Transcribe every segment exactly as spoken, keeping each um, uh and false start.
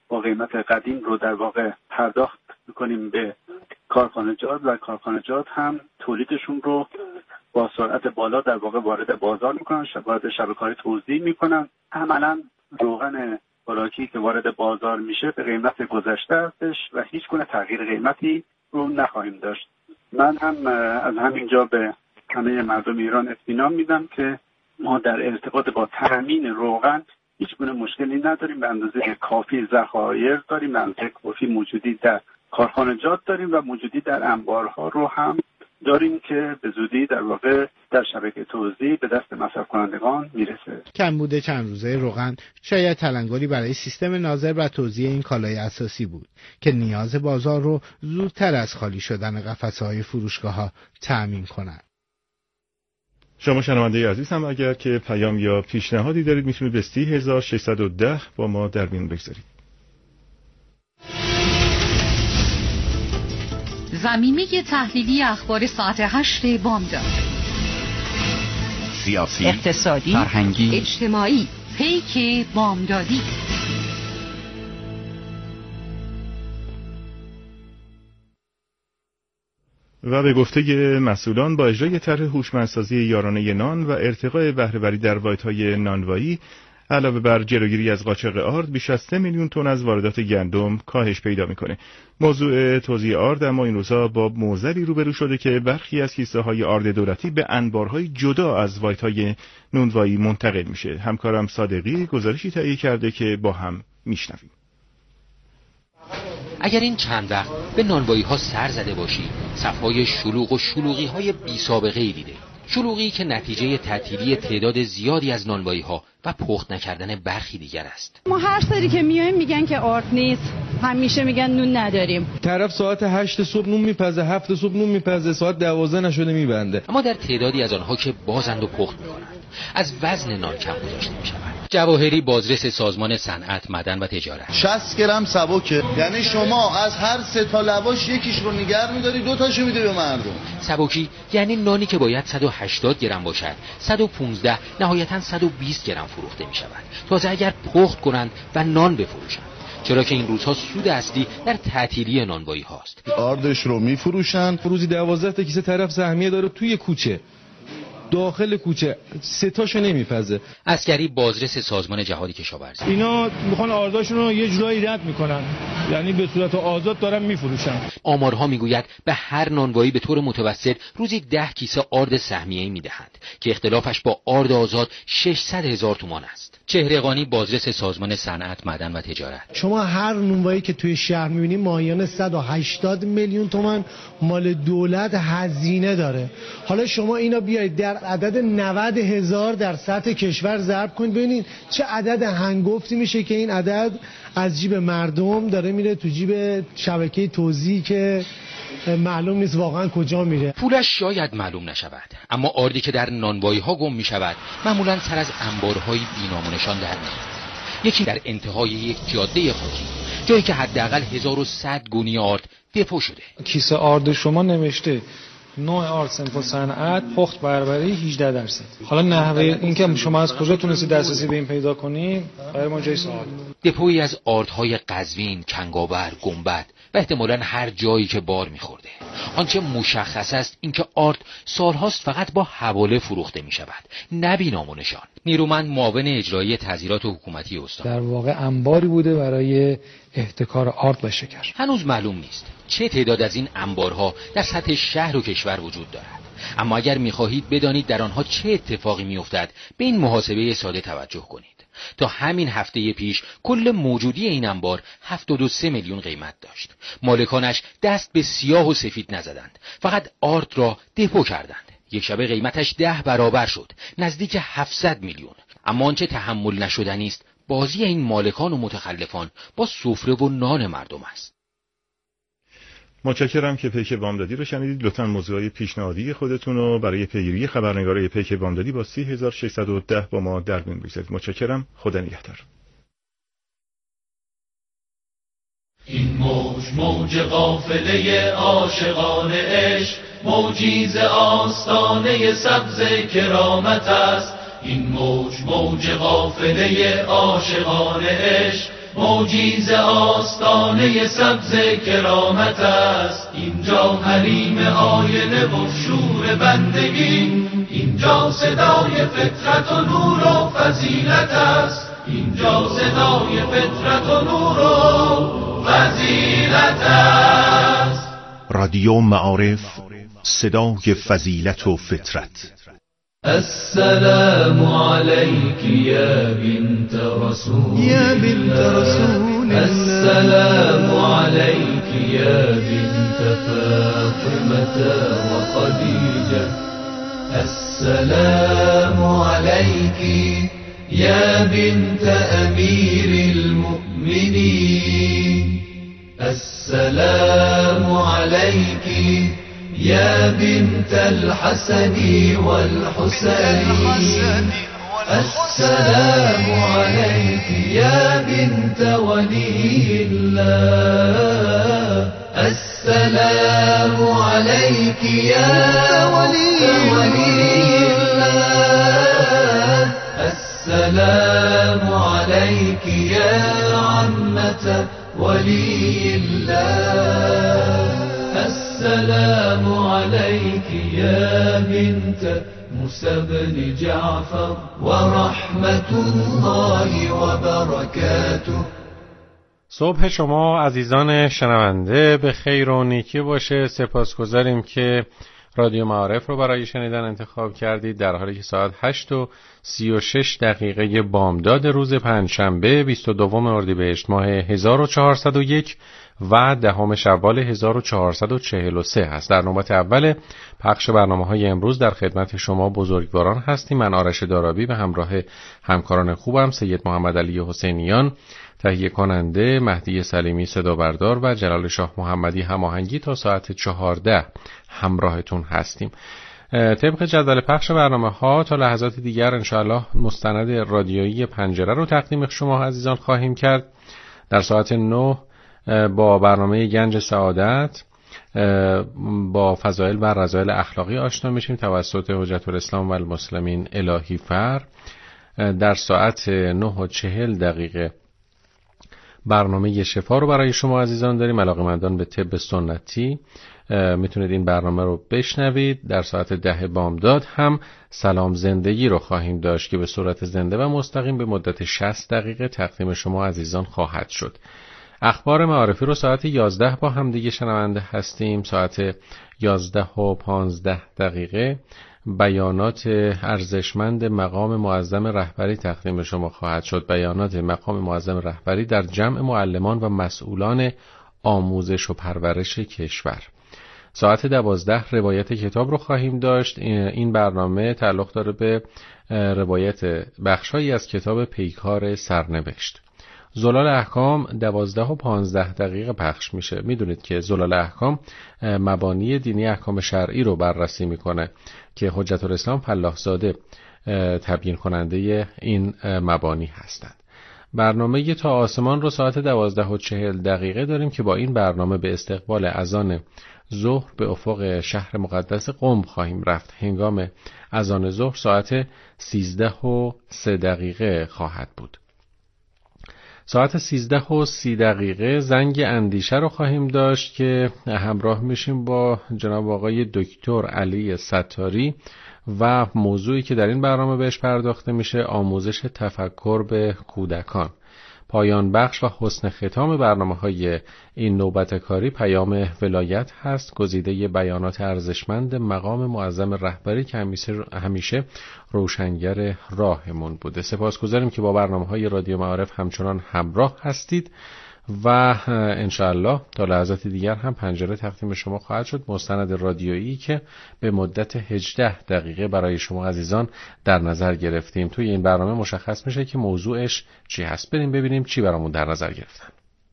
با قیمت قدیم رو در واقع پرداخت میکنیم به کارخانجات و کارخانجات هم تولیدشون رو با سرعت بالا در واقع وارد بازار میکنن، وارد شبکه‌های توزیع میکنن. عملاً روغن خوراکی که وارد بازار میشه به قیمت گذشته هستش و هیچ گونه تغییر قیمتی رو نخواهیم داشت. من هم از همینجا به همه مردم ایران اطمینان میدم که ما در ارتباط با تامین روغن هیچ گونه مشکلی نداریم. به اندازه کافی ذخایر داریم، به اندازه کافی موجودی در کارخانجات داریم و موجودی در انبارها رو هم داریم که به زودی در واقع در شبکه توزیع به دست مصرف کنندگان میرسه. کمبود چند روزه روغن شاید تلنگری برای سیستم ناظر و توزیع این کالای اساسی بود که نیاز بازار رو زودتر از خالی شدن قفسه‌های فروشگاه‌ها تأمین کنند. شما شنونده عزیز هم اگر که پیام یا پیشنهادی دارید میتونید به سی هزار و ششصد و ده با ما در میون بگذارید. زمینه تحلیلی اخبار ساعت هشت بامداد. سیاسی، اقتصادی، فرهنگی، اجتماعی. پیک بامدادی. و به گفته مسئولان با اجرای طرح هوشمندسازی یارانه نان و ارتقاء بهره‌وری در واحدهای نانوایی علاوه بر جلوگیری از قاچاق آرد بیش از سه میلیون تن از واردات گندم کاهش پیدا میکنه. موضوع توزیع آرد اما این روزها با معضلی روبرو شده که برخی از کیسه‌های آرد دولتی به انبارهای جدا از واحدهای نانوایی منتقل میشه. همکارم صادقی گزارشی تهیه کرده که با هم میشنویم. اگر این چند وقت به نانوایی ها سر زده باشی، صفهای شلوغ و شلوغی های بی سابقه ای دیده. شلوغی که نتیجه تعطیلی تعداد زیادی از نانوایی ها و پخت نکردن برخی دیگر است. ما هر سری که میایم میگن که آرد نیست، همیشه میگن نون نداریم. طرف ساعت هشت صبح نون میپزه، هفت صبح نون میپزه، ساعت دوازده نشده میبنده. اما در تعدادی از آنها که بازند و پخت میکنند از وزن نان کم گذاشته میشود. جواهری بازرس سازمان صنعت، معدن و تجارت: شصت گرم سبکه، یعنی شما از هر سه تا لواش یکیش رو نگه می‌داری، دو تاشو میدی به مردم. سبکی یعنی نانی که باید صد و هشتاد گرم باشد، صد و پانزده نهایتاً صد و بیست گرم فروخته میشود. تازه اگر پخت کنند و نان بفروشند. چرا که این روزها سود اصلی در تعطیلی نانوایی هاست. آردش رو میفروشن، روزی دوازده تا کیسه طرف سهمیه داره توی کوچه، داخل کوچه، سه تاشو نمیپزه. عسکری بازرس سازمان جهادی کشاورزی: اینا میخوان آرداشون رو یه جورایی رد میکنن، یعنی به صورت آزاد دارن میفروشن. آمارها میگوید به هر نانوایی به طور متوسط روزی ده کیسه آرد سهمیه‌ای میدهند که اختلافش با آرد آزاد ششصد هزار تومان است. چهره‌قانی بازرس سازمان صنعت، معدن و تجارت: شما هر نانوایی که توی شهر می‌بینید ماهیانه صد و هشتاد میلیون تومان مال دولت هزینه داره. حالا شما اینا بیایید در عدد نود هزار در سطح کشور ضرب کنید، ببینید چه عدد هنگفتی میشه که این عدد از جیب مردم داره میره تو جیب شبکه توزیع که معلوم نیست واقعا کجا میره. پولش شاید معلوم نشود، اما آردی که در نانوایی ها گم میشود معمولا سر از انبارهای بی‌نام و نشان در میاد. یکی در انتهای یک جاده خاکی، جایی که حداقل هزار و صد گونی آرد دپو شده. کیسه آرد شما نوشته نوع آرد صنف صنعت، پخت بربری هجده درصد. حالا نحوه اینکه شما از کجا تونستید دسترسی به این پیدا کنید برای ما جای سوال. دپویی از آردهای قزوین، کنگاور، گنبد و احتمالاً هر جایی که بار می‌خورده. آنچه مشخص است اینکه آرد سالهاست فقط با حواله فروخته می‌شود، نه بی‌نام و نشان. نیرومند معاون اجرایی تظاهرات حکومتی استان: در واقع انباری بوده برای احتکار آرد و شکر. هنوز معلوم نیست چه تعداد از این انبارها در سطح شهر و کشور وجود دارد، اما اگر می‌خواهید بدانید در آنها چه اتفاقی می‌افتد به این محاسبه ساده توجه کنید. تا همین هفته پیش کل موجودی این انبار هفتاد و سه میلیون قیمت داشت. مالکانش دست به سیاه و سفید نزدند، فقط آرد را دپو کردند. یک شبه قیمتش ده برابر شد، نزدیک هفتصد میلیون. اما آنچه تحمل نشدنی است بازی این مالکان و متخلفان با سفره و نان مردم است. متشکرم که پیک بامدادی رو شنیدید. لطفاً موضوعای پیشنهادی خودتون رو برای پیگیری خبرنگارای پیک بامدادی با سی هزار و ششصد و ده با ما در میون بگذارید. متشکرم. خدا نگهدار. این موج موج قافله عاشقان عشق، موجی ز آستانه سبز کرامت است. این موج موج قافله عاشقان عشق، موجیز آستانه سبز کرامت است. اینجا حریم آینه و شور بندگی، اینجا صدای فطرت و نور و فضیلت است. اینجا صدای فطرت و نور و فضیلت است. رادیو معارف، صدای فضیلت و فطرت. السلام عليك يا بنت رسول يا بنت رسول السلام عليك يا بنت فاطمة وخديجة السلام عليك يا بنت أمير المؤمنين السلام عليك يا بنت الحسن والحسين السلام عليك يا بنت ولي الله السلام عليك يا ولي الله السلام عليك يا عمة ولي الله السلام عليك يا بنت موسى بن جعفر ورحمة الله وبركاته. صبح شما عزیزان شنونده به خیر و نیکی باشه. سپاسگزاریم که رادیو معارف رو برای شنیدن انتخاب کردید در حالی که ساعت هشت و سی و شش دقیقه بامداد روز پنجشنبه بیست و دوم اردیبهشت ماه هزار و چهارصد و یک و دهم شوال هزار و چهارصد و چهل و سه هست. در نوبت اول پخش برنامه‌های امروز در خدمت شما بزرگواران هستیم. من آرش دارابی به همراه همکاران خوبم سید محمد علی حسینیان تهیه کننده، مهدی سلیمی صدا بردار و جلال شاه محمدی هماهنگی تا ساعت چهارده همراهتون هستیم. طبق جدول پخش برنامه‌ها تا لحظات دیگر انشاءالله مستند رادیویی پنجره رو تقدیم شما عزیزان خواهیم کرد. در ساعت نه با برنامه گنج سعادت با فضائل و رذائل اخلاقی آشنا میشیم توسط حجت الاسلام و المسلمین الهی فر. در ساعت نه و چهل دقیقه برنامه شفا رو برای شما عزیزان داریم. علاقه‌مندان به طب سنتی میتونید این برنامه رو بشنوید. در ساعت ده بامداد هم سلام زندگی رو خواهیم داشت که به صورت زنده و مستقیم به مدت شصت دقیقه تقدیم شما عزیزان خواهد شد. اخبار معارفی رو ساعت یازده با هم دیگه شنونده هستیم. ساعت یازده و پانزده دقیقه بیانات ارزشمند مقام معظم رهبری تقدیم شما خواهد شد. بیانات مقام معظم رهبری در جمع معلمان و مسئولان آموزش و پرورش کشور. ساعت دوازده روایت کتاب رو خواهیم داشت. این برنامه تعلق داره به روایت بخشایی از کتاب پیکار سرنوشت. زلال احکام دوازده و پانزده دقیقه پخش میشه. میدونید که زلال احکام مبانی دینی احکام شرعی رو بررسی میکنه که حجت الاسلام فلاحزاده تبیین کننده این مبانی هستند. برنامه تا آسمان رو ساعت دوازده و چهل دقیقه داریم که با این برنامه به استقبال اذان ظهر به افق شهر مقدس قم خواهیم رفت. هنگام اذان ظهر ساعت سیزده و سه دقیقه خواهد بود. ساعت سیزده و سی دقیقه زنگ اندیشه رو خواهیم داشت که همراه میشیم با جناب آقای دکتر علی ستاری و موضوعی که در این برنامه بهش پرداخته میشه آموزش تفکر به کودکان. پایان بخش و حسن ختام برنامه‌های این نوبت کاری پیام ولایت هست، گزیده بیانات ارزشمند مقام معظم رهبری که همیشه روشنگر راهمون بوده. سپاسگزاریم که با برنامه‌های رادیو معارف همچنان همراه هستید و انشاءالله تا لحظات دیگر هم پنجره تقدیم شما خواهد شد. مستند رادیویی که به مدت هجده دقیقه برای شما عزیزان در نظر گرفتیم. توی این برنامه مشخص میشه که موضوعش چی هست. بریم ببینیم چی برامون در نظر گرفتن.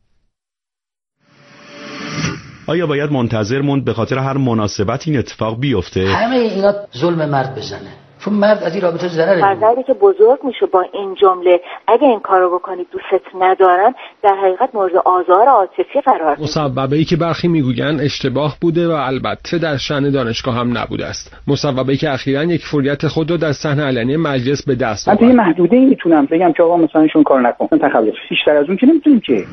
آیا باید منتظر موند به خاطر هر مناسبت این اتفاق بیفته؟ همه اینا ظلم مرد بزنه. چون مرد از این رابطه ضرر فرزندی که بزرگ میشه با این جمله اگه این کارو بکنی دوست ندارم، در حقیقت مورد آزار عاطفی قرار میگیره. مصوبه‌ای که برخی میگویند اشتباه بوده و البته در شأن دانشگاه هم نبوده است. مصوبه‌ای که اخیراً یک فوریت خود رو در صحنه علنی مجلس به دست آورد. من توی محدوده ای میتونم بگم که آقا مثلا شون کار نکن. تخلف. بیشتر از اون که نمیتونیم که.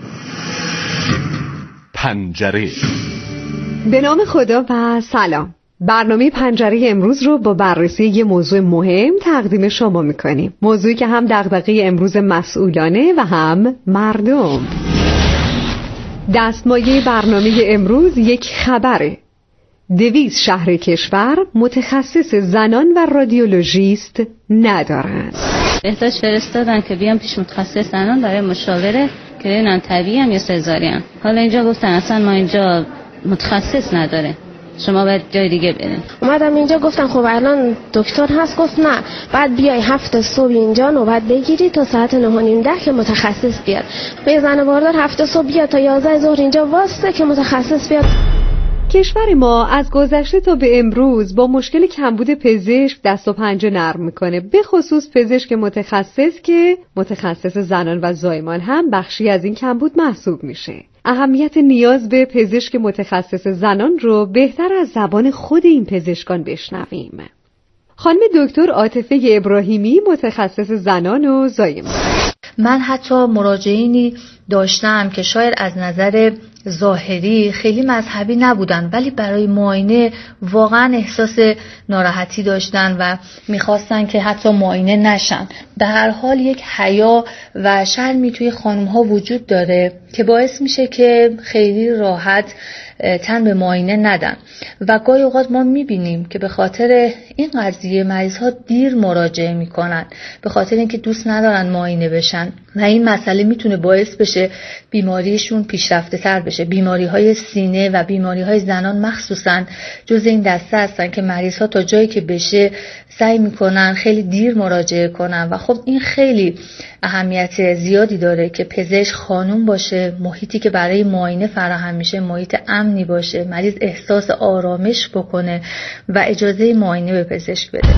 پنجره. به نام خدا و سلام. برنامه پنجره امروز رو با بررسی یه موضوع مهم تقدیم شما میکنیم. موضوعی که هم دغدغه امروز مسئولانه و هم مردم. دستمایه برنامه امروز یک خبره. دویست شهر کشور متخصص زنان و رادیولوژیست ندارند. احتاج فرستادن که بیام پیش متخصص زنان برای مشاوره که ببینن طبیعی هم یا سزارین. حالا اینجا گفتن اصلا ما اینجا متخصص نداره، شما باید جای دیگه برین. اومدم اینجا گفتن خب الان دکتر هست، گفت نه بعد بیای هفت صبح اینجا نوبت بگیری تا ساعت نه و نیم ده که متخصص بیاد. به زن باردار هفت صبح بیاد تا یازده ظهر اینجا واسطه که متخصص بیاد. کشور ما از گذشته تا به امروز با مشکل کمبود پزشک دست و پنجه نرم میکنه، به خصوص پزشک متخصص که متخصص زنان و زایمان هم بخشی از این کمبود محسوب میشه. اهمیت نیاز به پزشک متخصص زنان رو بهتر از زبان خود این پزشکان بشنویم. خانم دکتر عاطفه ابراهیمی متخصص زنان و زایمان. من حتی مراجعینی داشتم که شاید از نظر ظاهری خیلی مذهبی نبودن ولی برای معاینه واقعا احساس ناراحتی داشتن و میخواستن که حتی معاینه نشن. به هر حال یک حیا و شرمی توی خانم ها وجود داره که باعث میشه که خیلی راحت تن به معاینه ندن و گاهی اوقات ما میبینیم که به خاطر این قضیه مریض ها دیر مراجعه میکنن، به خاطر اینکه دوست ندارن معاینه بشن و این مسئله میتونه باعث بشه بیماریشون پیشرفته تر بشه. بیماری های سینه و بیماری های زنان مخصوصا جز این دسته هستن که مریض ها تا جایی که بشه سعی میکنن خیلی دیر مراجعه کنن و خب این خیلی اهمیت زیادی داره که پزشک خانوم باشه، محیطی که برای معاینه فراهم میشه محیط امنی باشه، مریض احساس آرامش بکنه و اجازه معاینه به پزشک بده.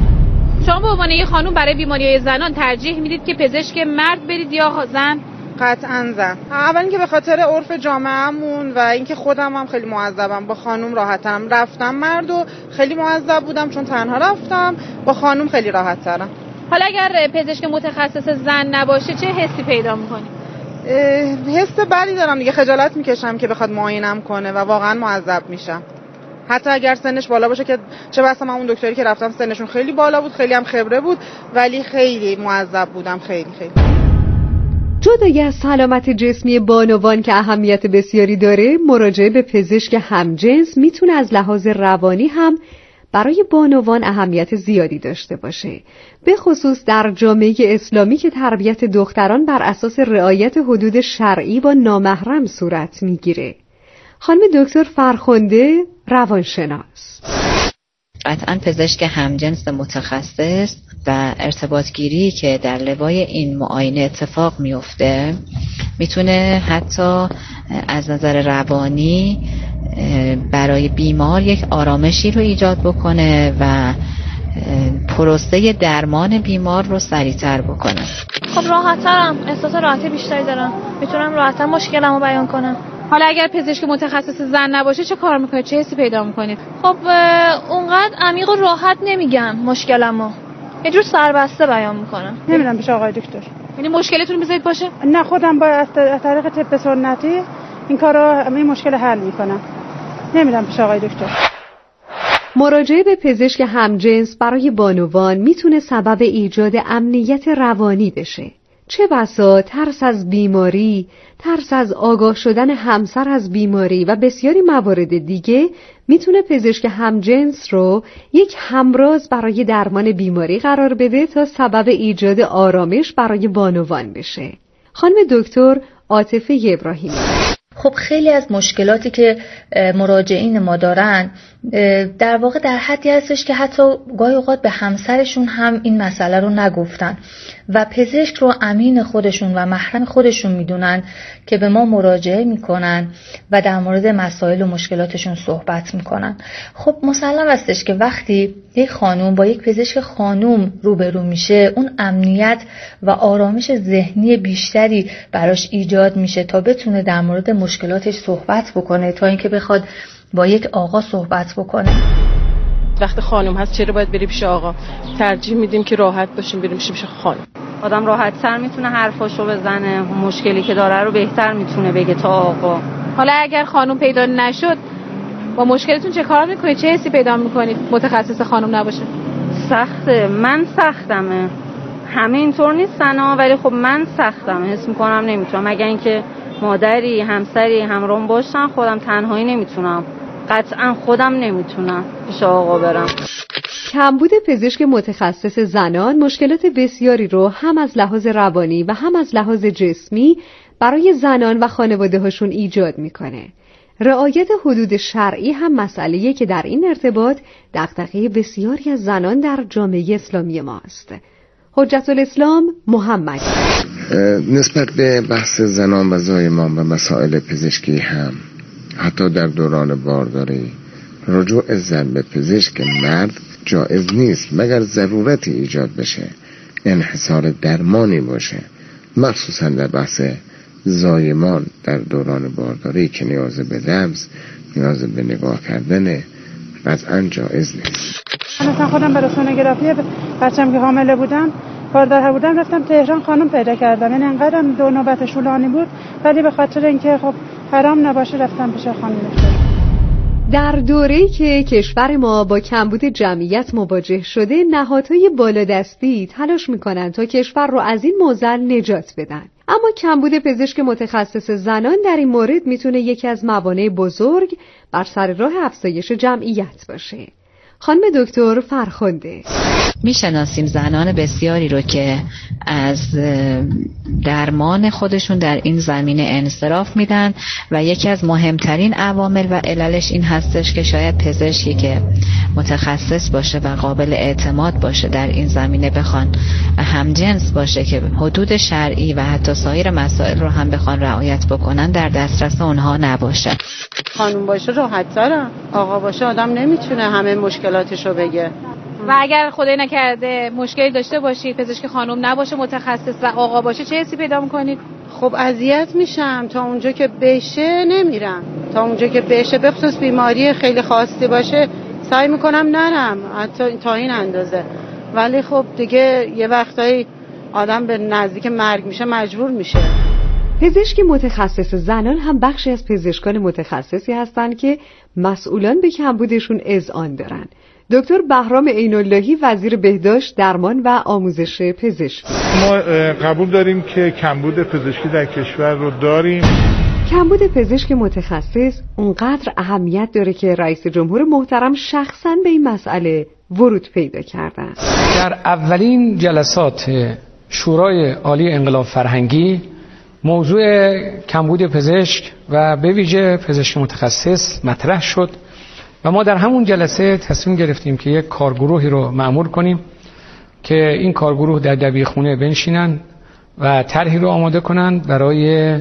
شما به عنوان یه خانوم برای بیماری‌های زنان ترجیح میدید که پزشک مرد برید یا زن؟ قطعاً زن. اول که به خاطر عرف جامعهمون و اینکه خودم هم خیلی معذبم، با خانوم راحت‌ترم. رفتم مرد و خیلی معذب بودم چون تنها رفتم، با خانوم خیلی راحت‌ترم. حالا اگر پزشک متخصص زن نباشه چه حسی پیدا می‌کنی؟ حس بدی دارم دیگه، خجالت میکشم که بخواد معاینم کنه و واقعا معذب میشم. حتی اگر سنش بالا باشه که چه بسا من اون دکتری که رفتم سنشون خیلی بالا بود، خیلی هم خبره بود، ولی خیلی معذب بودم، خیلی خیلی. جدای از سلامت جسمی بانوان که اهمیت بسیاری داره، مراجعه به پزشک همجنس میتونه از لحاظ روانی هم برای بانوان اهمیت زیادی داشته باشه، به خصوص در جامعه اسلامی که تربیت دختران بر اساس رعایت حدود شرعی با نامحرم صورت میگیره. خانم دکتر فرخنده روانشناس. قطعاً پزشک همجنس متخصص و ارتباط گیری که در لوای این معاینه اتفاق میفته میتونه حتی از نظر روانی برای بیمار یک آرامشی رو ایجاد بکنه و پروسه درمان بیمار رو سریعتر بکنه. خب راحت‌ترم، احساس راحتی بیشتری دارم، میتونم راحت‌تر مشکلمو بیان کنم. حالا اگر پزشک متخصص زن نباشه چه کار میکنید؟ چه حسی پیدا میکنید؟ خب اونقدر عمیق و راحت نمیگم مشکلمو، یه جور سربسته بیان میکنم. نمیدونم پیش آقای دکتر. یعنی مشکلتون میذارید باشه؟ نه، خودم با از طریق طب سنتی این کارو این مشکل حل میکنم. نمیدونم پیش آقای دکتر. مراجعه به پزشک همجنس برای بانوان میتونه سبب ایجاد امنیت روانی بشه. چه بسا ترس از بیماری، ترس از آگاه شدن همسر از بیماری و بسیاری موارد دیگه میتونه پزشک همجنس رو یک همراز برای درمان بیماری قرار بده تا سبب ایجاد آرامش برای بانوان بشه. خانم دکتر عاطفه ابراهیمی. خب خیلی از مشکلاتی که مراجعین ما دارن در واقع در حدی هستش که حتی گاهی اوقات به همسرشون هم این مسئله رو نگفتن و پزشک رو امین خودشون و محرم خودشون میدونن که به ما مراجعه میکنن و در مورد مسائل و مشکلاتشون صحبت میکنن. خب مسلم هستش که وقتی یک خانوم با یک پزشک خانوم روبرو میشه، اون امنیت و آرامش ذهنی بیشتری براش ایجاد میشه تا بتونه در مورد مشکلاتش صحبت بکنه تا اینکه بخواد با یک آقا صحبت بکنه. وقتی خانم هست چرا باید بری پیش آقا؟ ترجیح میدیم که راحت باشیم بریم پیش خانم. آدم راحت تر میتونه حرفاشو بزنه، مشکلی که داره رو بهتر میتونه بگه تا آقا. حالا اگر خانم پیدا نشد با مشکلتون چه کار میکنید؟ چه حسی پیدا میکنید متخصص خانم نباشه؟ سخته. من سختمه. همه اینطور نیستن ها، ولی خب من سختمه. حس میکنم نمیتونم. مگر اینکه مادری، همسری همراهم باشن، خودم تنهایی نمیتونم. قطعا خودم نمیتونم پیش آقا برم. کمبود پزشک متخصص زنان مشکلات بسیاری رو هم از لحاظ روانی و هم از لحاظ جسمی برای زنان و خانواده هاشون ایجاد میکنه. رعایت حدود شرعی هم مسئله‌ایه که در این ارتباط دغدغه بسیاری از زنان در جامعه اسلامی ماست. حجت الاسلام محمد: نسبت به بحث زنان و زایمان و مسائل پزشکی هم حتی در دوران بارداری رجوع زن به پزشک مرد جایز نیست مگر ضرورتی ایجاد بشه، انحصار درمانی باشه، مخصوصا در بحث زایمان در دوران بارداری که نیاز به لمس، نیاز به نگاه کردن، قطعا جایز نیست. مثلا خودم برای سونوگرافی بچه‌م که حامله بودم، باردار بودم، رفتم تهران خانم پیدا کردم. یعنی انقدر دو نوبت شولانی بود، ولی به خاطر اینکه خب حرام نباشه رفتم پیش خانم. در دوره‌ای که کشور ما با کمبود جمعیت مواجه شده، نهادهای بالادستی تلاش می‌کنند تا کشور رو از این معضل نجات بدن. اما کمبود پزشک متخصص زنان در این مورد میتونه یکی از موانع بزرگ بر سر راه افزایش جمعیت باشه. خانم دکتر فرخنده: میشناسیم زنان بسیاری رو که از درمان خودشون در این زمینه انصراف میدن و یکی از مهمترین عوامل و عللش این هستش که شاید پزشکی که متخصص باشه و قابل اعتماد باشه در این زمینه بخوان همجنس باشه که حدود شرعی و حتی سایر مسائل رو هم بخوان رعایت بکنن در دسترس اونها نباشه. خانم باشه راحت تره، آقا باشه آدم نمیتونه همه مشکلاتشو بگه. و اگر خدای نکرده مشکلی داشته باشید، پزشک خانم نباشه متخصص و آقا باشه، چه حسی پیدا میکنید؟ خب اذیت میشم. تا اونجا که بشه نمیرم، تا اونجا که بشه، به خصوص بیماری خیلی خاصی باشه سعی میکنم نرم، حتی تا این اندازه. ولی خب دیگه یه وقتایی آدم به نزدیک مرگ میشه مجبور میشه. پزشک متخصص زنان هم بخشی از پزشکان متخصصی هستند که مسئولان به کمبودشون اذعان دارن. دکتر بهرام عین‌اللهی، وزیر بهداشت، درمان و آموزش پزشکی: ما قبول داریم که کمبود پزشکی در کشور رو داریم. کمبود پزشک متخصص اونقدر اهمیت داره که رئیس جمهور محترم شخصاً به این مسئله ورود پیدا کردن. در اولین جلسات شورای عالی انقلاب فرهنگی موضوع کمبود پزشک و به ویژه پزشک متخصص مطرح شد و ما در همون جلسه تصمیم گرفتیم که یک کارگروهی رو مأمور کنیم که این کارگروه در دبیرخونه بنشینن و طرحی رو آماده کنن برای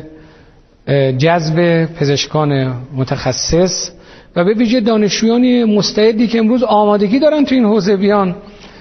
جذب پزشکان متخصص و به ویژه دانشجویان مستعدی که امروز آمادگی دارن تو این حوزه بیان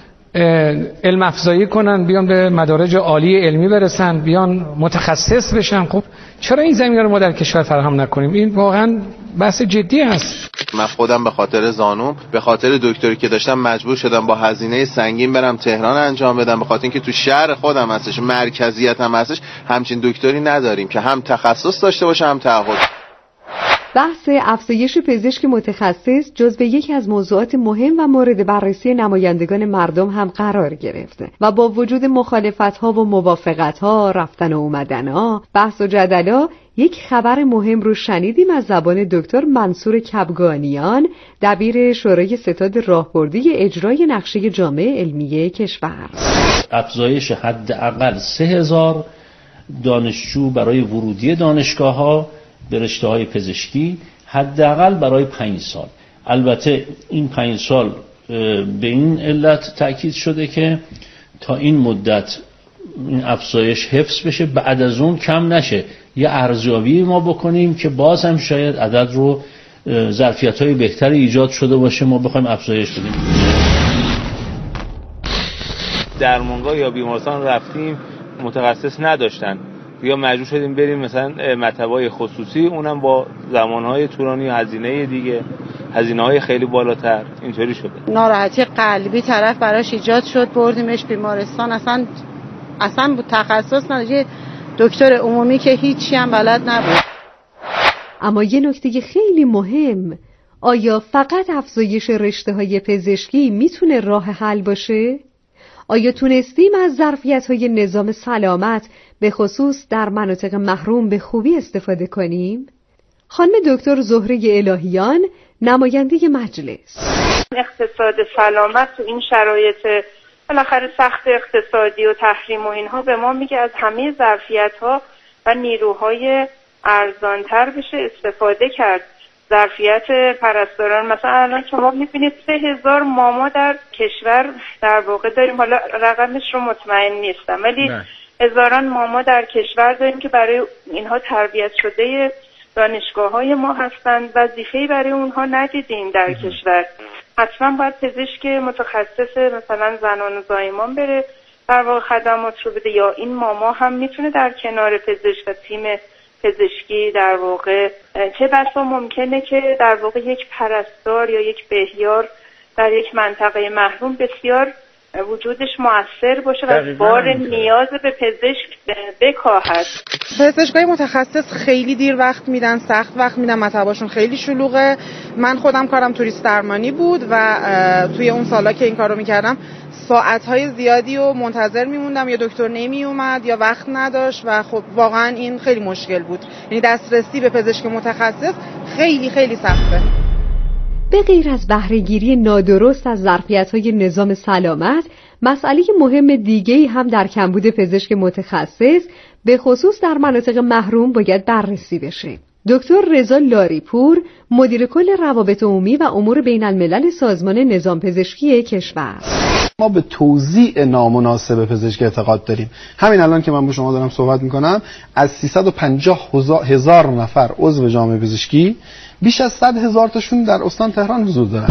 علم افزایی کنن، بیان به مدارج عالی علمی برسن، بیان متخصص بشن. خب چرا این زمینه رو ما در کشور فراهم نکنیم؟ این واقعا بحث جدی است. من خودم به خاطر زانوم، به خاطر دکتری که داشتم مجبور شدم با هزینه سنگین برم تهران انجام بدم، به خاطر اینکه تو شهر خودم هستش، مرکزیت هم هستش، همچین دکتری نداریم که هم تخصص داشته باشه هم تعهد. بحث افزایش پزشک متخصص جزو یکی از موضوعات مهم و مورد بررسی نمایندگان مردم هم قرار گرفته و با وجود مخالفت‌ها و موافقت‌ها، رفتن و اومدن‌ها، بحث و جدل‌ها، یک خبر مهم رو شنیدیم از زبان دکتر منصور کبگانیان، دبیر شورای ستاد راهبردی اجرای نقشه جامع علمیه کشور. افزایش حداقل سه هزار دانشجو برای ورودی دانشگاه‌ها به رشته‌های پزشکی، حداقل برای پنج سال. البته این پنج سال به این علت تأکید شده که تا این مدت این افزایش حفظ بشه، بعد از اون کم نشه، یه ارزیابی ما بکنیم که باز هم شاید عدد رو ظرفیت‌های بهتری ایجاد شده باشه ما بخوایم افزایش بدیم. درمانگاه یا بیمارستان رفتیم متخصص نداشتن، یا مجبور شدیم بریم مثلا مطب‌های خصوصی، اونم با زمانهای طولانی و هزینه دیگه، هزینه‌های خیلی بالاتر. اینطوری شده ناراحتی قلبی طرف براش ایجاد شد، بردیمش بیمارستان، اصلا اصلا تخصص نداشت، دکتر عمومی که هیچی هم بلد نبود. اما یه نکته خیلی مهم، آیا فقط افزایش رشته‌های پزشکی میتونه راه حل باشه؟ آیا تونستیم از ظرفیت‌های نظام سلامت به خصوص در مناطق محروم به خوبی استفاده کنیم؟ خانم دکتر زهره الهیان، نماینده مجلس. اقتصاد سلامت تو این شرایط بالاخره سخت اقتصادی و تحریم و اینها به ما میگه از همه ظرفیت‌ها و نیروهای ارزانتر بشه استفاده کرد. ظرفیت پرستاران مثلا الان شما میبینید سه هزار ماما در کشور در واقع داریم، حالا رقمش رو مطمئن نیستم ولی نه. هزاران ماما در کشور داریم که برای اینها تربیت شده دانشگاه‌های ما هستند، وظیفه‌ای برای اونها ندیدیم در اه. کشور. حتما باید پزشک متخصص مثلا زنان و زایمان بره در واقع خدمات رو بده، یا این ماما هم میتونه در کنار پزشک و تیم پزشکی در واقع، چه بسا ممکنه که در واقع یک پرستار یا یک بهیار در یک منطقه محروم بسیار وجودش مؤثر باشه و بار نیاز به پزشک بکاهد. پزشکای متخصص خیلی دیر وقت میدن، سخت وقت میدن، مطباشون خیلی شلوغه. من خودم کارم توریست درمانی بود و توی اون سالا که این کارو میکردم ساعت‌های زیادی و منتظر میموندم، یا دکتر نمی اومد یا وقت نداشت و خب واقعا این خیلی مشکل بود. یعنی دسترسی به پزشک متخصص خیلی خیلی سخته. به غیر از بهره‌گیری نادرست از ظرفیت‌های نظام سلامت، مسئله مهم دیگه‌ای هم در کمبود پزشک متخصص به خصوص در مناطق محروم باید بررسی بشه. دکتر رضا لاریپور، مدیر کل روابط عمومی و امور بین الملل سازمان نظام پزشکی کشور. ما به توزیع نامناسب پزشک اعتقاد داریم. همین الان که من با شما دارم صحبت میکنم از سیصد و پنجاه هزار نفر عضو جامعه پزشکی بیش از صد هزار تاشون در استان تهران حضور دارن.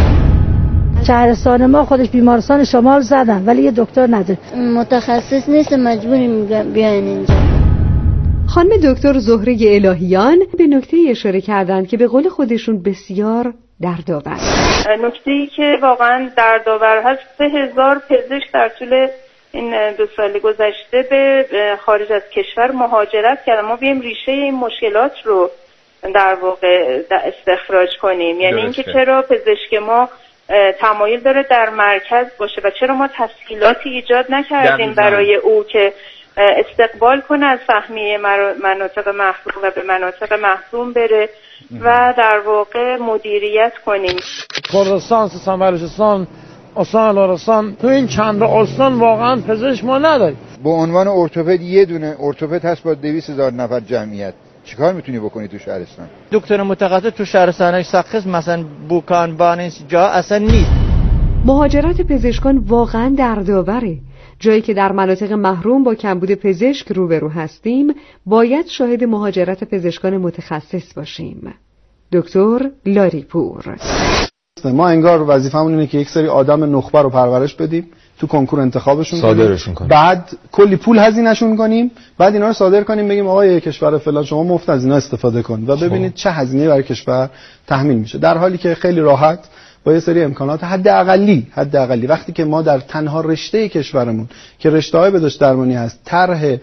شهرستان ما خودش بیمارستان شمال زدن ولی یه دکتر نداره، متخصص نیست، مجبوریم بیاین اینجا. خانم دکتر زهره الهیان به نکته اشاره کردند که به قول خودشون بسیار دردآور. نکته‌ای که واقعا دردآور هست، سه هزار پزشک در طول این دو سال گذشته به خارج از کشور مهاجرت کردن. ما بیایم ریشه این مشکلات رو در واقع استخراج کنیم، یعنی اینکه چرا پزشک ما تمایل داره در مرکز باشه و چرا ما تسهیلاتی ایجاد نکردیم برای او که استقبال کنه از سهمیه مناطق محروم و به مناطق محروم بره و در واقع مدیریت کنیم. کردستان، سیستان، بلوچستان، استان لرستان، تو این چند استان واقعا پزشک ما نداریم. با عنوان ارتوپد یه دونه ارتوپد هست با دویست هزار نفر جمعیت، چیکار میتونی بکنی تو شهرستان؟ دکتر متخصص تو شهرستانش ساخت مثلا بوکان بانش جا اصلا نیست. مهاجرت پزشکان واقعا دردآوره. جایی که در مناطق محروم با کمبود پزشک روبرو هستیم، باید شاهد مهاجرت پزشکان متخصص باشیم. دکتر لاریپور: ما انگار وظیفمون اینه که یک سری آدم نخبه رو پرورش بدیم، تو کنکور انتخابشون صادرشون کنیم، بعد کلی پول هزینه‌شون کنیم، بعد اینا رو صادر کنیم، بگیم آقای کشور فلان شما مفت از اینا استفاده کن و ببینید چه هزینه‌ای برای کشور تحمیل میشه، در حالی که خیلی راحت با یه سری امکانات حداقلی حداقلی وقتی که ما در تنها رشته کشورمون که رشته‌های بهداشت درمانی هست طرح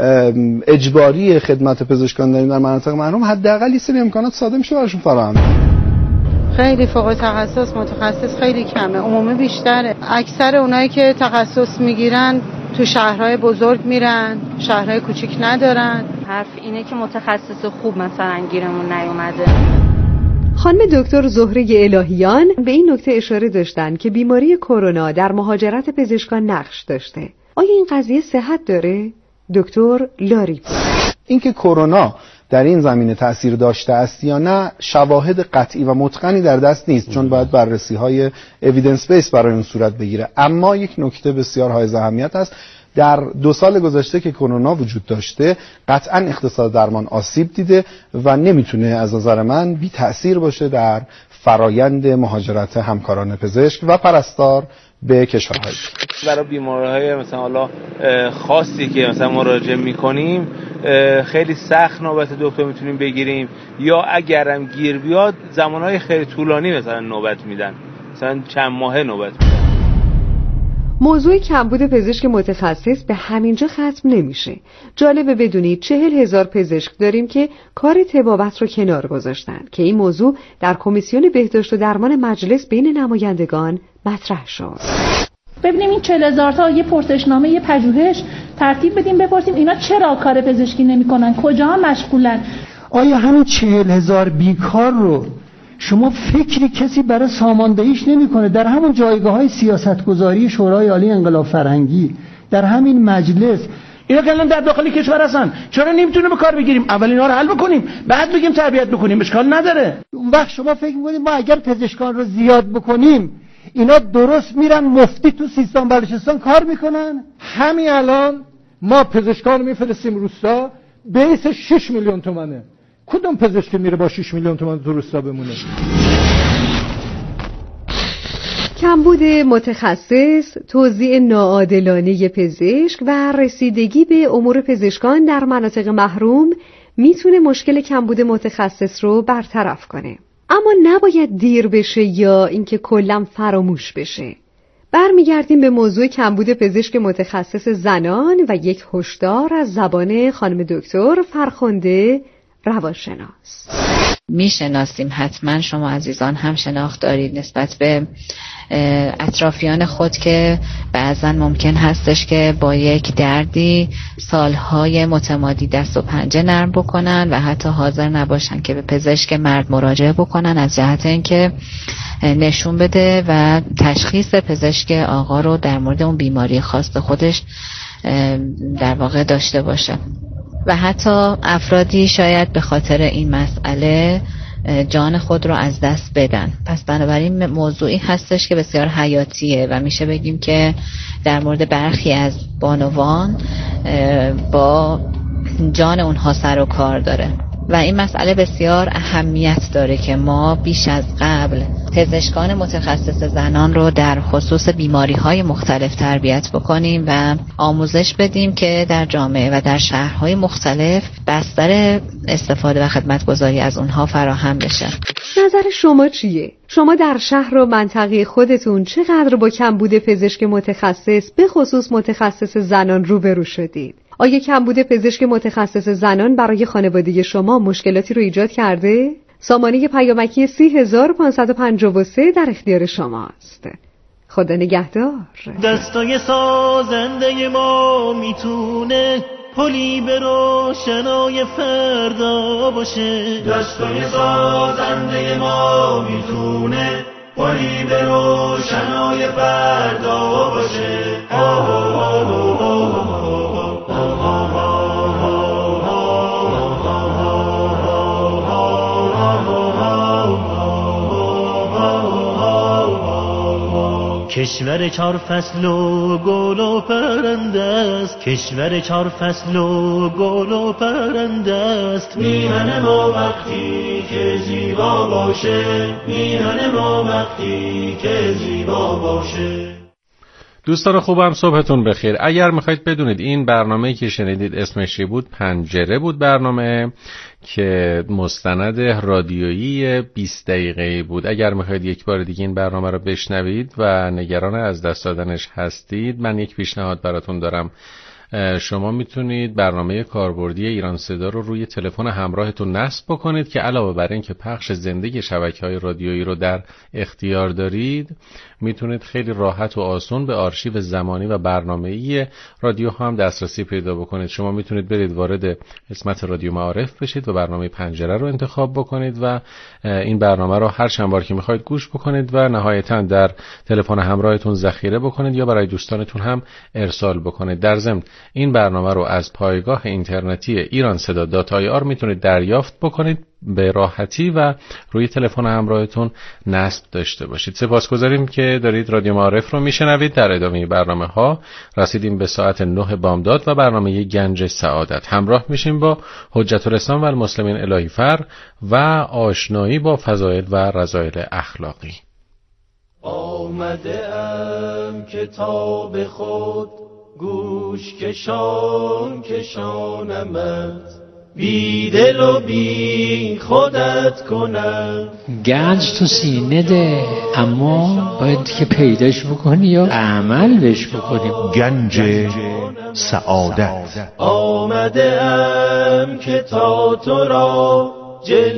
اجباری خدمت پزشکان داریم در مناطق محروم، حداقل یه سری امکانات ساده میشه براشون فراهم. خیلی فوق تخصص متخصص خیلی کمه، عمومی بیشتره. اکثر اونایی که تخصص میگیرن تو شهرهای بزرگ میرن، شهرهای کوچیک ندارن. حرف اینه که متخصص خوب مثلا گیرمون نیومده. خانم دکتر زهره الهیان به این نکته اشاره داشتن که بیماری کرونا در مهاجرت پزشکان نقش داشته. آیا این قضیه صحت داره؟ دکتر لاریپور: اینکه کرونا در این زمینه تأثیر داشته است یا نه شواهد قطعی و متقنی در دست نیست، چون باید بررسی های اویدنس بیس برای اون صورت بگیره. اما یک نکته بسیار حائز اهمیت است، در دو سال گذشته که کرونا وجود داشته قطعا اقتصاد درمان آسیب دیده و نمیتونه از نظر من بی تأثیر باشه در فرایند مهاجرت همکاران پزشک و پرستار به کشورهای برای بیماری‌های مثلا حالا خاصی که مثلا مراجعه می‌کنیم خیلی سخت نوبت دکتر میتونیم بگیریم، یا اگرم گیر بیاد زمانهای خیلی طولانی مثلا نوبت میدن، مثلا چند ماه نوبت میدن. موضوع کمبود پزشک متخصص به همینجا ختم نمیشه. جالبه بدونید چهل هزار پزشک داریم که کار طبابت رو کنار گذاشتن که این موضوع در کمیسیون بهداشت و درمان مجلس بین نمایندگان مطرح شد. ببینیم این چهل هزار تا یه پرسشنامه، یه پژوهش ترتیب بدیم، بپرسیم اینا چرا کار پزشکی نمی‌کنن، کجا مشغولن. آیا همین چهل هزار بیکار رو شما فکری کسی برای ساماندهیش نمی‌کنه؟ در همون جایگاه‌های سیاستگذاری شورای عالی انقلاب فرهنگی، در همین مجلس، اینا که الان در داخل کشور هستن، چرا نمیتونیم به کار بگیریم؟ اول اینا رو حل بکنیم، بعد بگیم تربیت بکنیم، اشکال نداره. اون وقت شما فکر می‌کنید ما اگر پزشکان رو زیاد بکنیم اینا درست میرن مفتی تو سیستان بلوچستان کار میکنن؟ همین الان ما پزشکان میفرستیم روستا، بیس شش میلیون تومنه. کدوم پزشک میره با شش میلیون تومان تو روستا بمونه؟ کمبود متخصص، توزیع ناعادلانه پزشک و رسیدگی به امور پزشکان در مناطق محروم میتونه مشکل کمبود متخصص رو برطرف کنه. اما نباید دیر بشه یا اینکه کلاً فراموش بشه. برمیگردیم به موضوع کمبود پزشک متخصص زنان و یک هشدار از زبان خانم دکتر فرخنده روانشناس. میشناسیم حتما شما عزیزان هم شناخت دارید نسبت به اطرافیان خود که بعضا ممکن هستش که با یک دردی سالهای متمادی دست و پنجه نرم بکنن و حتی حاضر نباشن که به پزشک مرد مراجعه بکنن، از جهت اینکه نشون بده و تشخیص پزشک آقا رو در مورد اون بیماری خاص خودش در واقع داشته باشه. و حتی افرادی شاید به خاطر این مسئله جان خود رو از دست بدن. پس بنابراین موضوعی هستش که بسیار حیاتیه و میشه بگیم که در مورد برخی از بانوان با جان اونها سر و کار داره و این مسئله بسیار اهمیت داره که ما بیش از قبل پزشکان متخصص زنان رو در خصوص بیماری‌های مختلف تربیت بکنیم و آموزش بدیم که در جامعه و در شهرهای مختلف بستر استفاده و خدمتگزاری از اونها فراهم بشه. نظر شما چیه؟ شما در شهر و منطقه خودتون چقدر با کمبود پزشک متخصص به خصوص متخصص زنان روبرو شدید؟ آیا کمبود پزشک متخصص زنان برای خانواده شما مشکلاتی رو ایجاد کرده؟ سامانه پیامکی سی هزار و پانصد و پنجاه و سه در اختیار شماست. خدا نگهدار. دستای سازنده ما میتونه پلی به روشنای فردا باشه. دستای سازنده ما میتونه پلی به روشنای فردا باشه. آه آه آه آه کشور چار فصل و گل و پرنده است، کشور چار فصل و گل و پرنده است. میهن ما وقتی که زیبا باشه، میهن ما وقتی که زیبا باشه. دوستان خوبم صبحتون بخیر. اگر میخواید بدونید این برنامه‌ای که شنیدید اسمش چی بود، پنجره بود، برنامه که مستند رادیویی بیست دقیقه‌ای بود. اگر میخواید یک بار دیگه این برنامه رو بشنوید و نگران از دست دادنش هستید، من یک پیشنهاد براتون دارم. شما میتونید برنامه کاربردی ایران صدا رو روی تلفن همراهتون نصب بکنید که علاوه بر این که پخش زنده شبکه‌های رادیویی رو در اختیار دارید، میتونید خیلی راحت و آسون به آرشیو زمانی و برنامه‌ای رادیو هم دسترسی پیدا بکنید. شما میتونید برید وارد قسمت رادیو معارف بشید و برنامه پنجره رو انتخاب بکنید و این برنامه رو هر چند بار که میخواید گوش بکنید و نهایتاً در تلفن همراهتون ذخیره بکنید یا برای دوستانتون هم ارسال بکنید. در ضمن این برنامه رو از پایگاه اینترنتی ایران صدا دات آی آر میتونید دریافت بکنید به راحتی و روی تلفن همراهتون نصب داشته باشید. سپاسگزاریم که دارید رادیو معارف رو میشنوید. در ادامه برنامه ها رسیدیم به ساعت نه بامداد و برنامه گنج سعادت. همراه میشیم با حجت الاسلام و المسلمین الهی فر و آشنایی با فضایل و رذایل اخلاقی. آمده ام کتاب خود گوش کشان کشانمت، بی دل و بی خودت کنم. گنج تو سینه ده، اما باید که پیداش بکنی و عمل بش بکنی. گنج سعادت. آمده ام که تا تو را